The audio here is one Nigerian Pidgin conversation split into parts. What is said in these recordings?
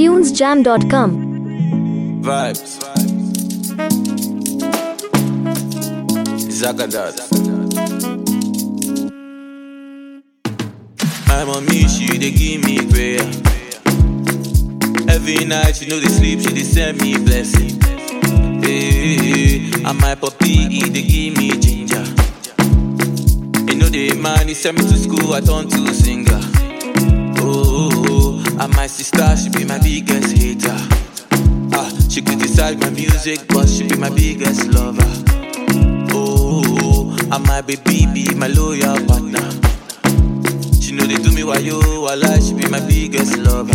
tunesjam.com. Vibes. Zagadat. My mommy, she dey give me prayer. Every night she know dey sleep, she dey send me blessing. Hey, and my puppy, he dey give me ginger. You know the man, he sent me to school, I turn to singer. Oh, and my sister, she be my biggest hater. She criticize my music, but she be my biggest lover. Oh, and my baby be my loyal partner. She know they do me while I lie, she be my biggest lover.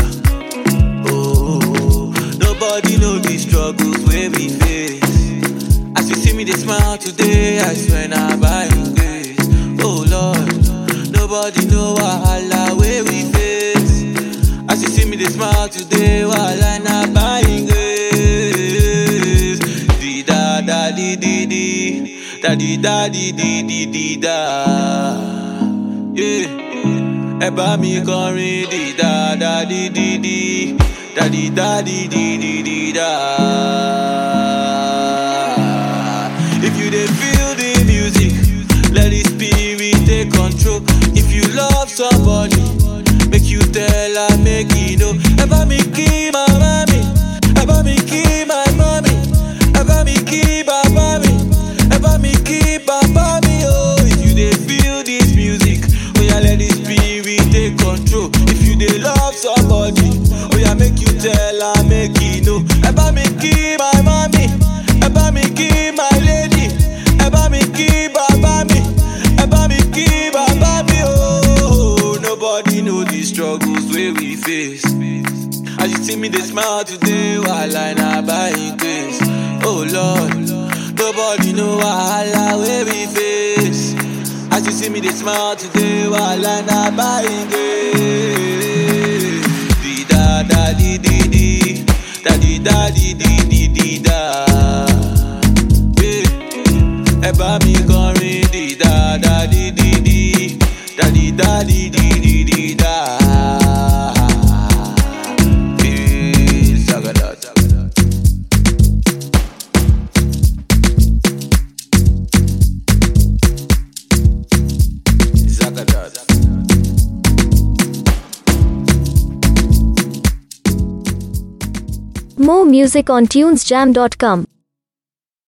Oh, nobody know the struggles where we face. As you see me, they smile today, I swear now by grace. Oh Lord, nobody know wahala where we face. As you see me, they smile today, while I not buying grace. Di da da di di di, da di da di di di di da. Yeah, ẹ bá mi kọrin di da da di di di, da di da di di di di da. If you dey feel the music, let the spirit take control. If you love somebody, make you tell her, make you know. Ẹ bá mi kí màmá mi, ẹ bá mi kí my mommy, ẹ bá mi kí bàbá mi, ẹ bá mi kí bàbá mi. Oh, if you dey feel this music, oh yeah, let the spirit take control. If you dey love somebody, oh yeah, make you tell her, make you know. Ẹ bá mi kí my mommy, ẹ bá mi kí my lady, ẹ bá mi kí bàbá mi, ẹ bá mi kí bàbá mi. Oh, nobody know the struggles where we face. As you see me, they smile today while I not buying grace. Oh Lord, nobody know wahala where we face. As you see me, they smile today while I not buying grace. Di da da di di di, da di da di di di di da. Yeah, ẹ bá mi kọrin di da da di di di, da di da di di di di da. More music on tunesjam.com.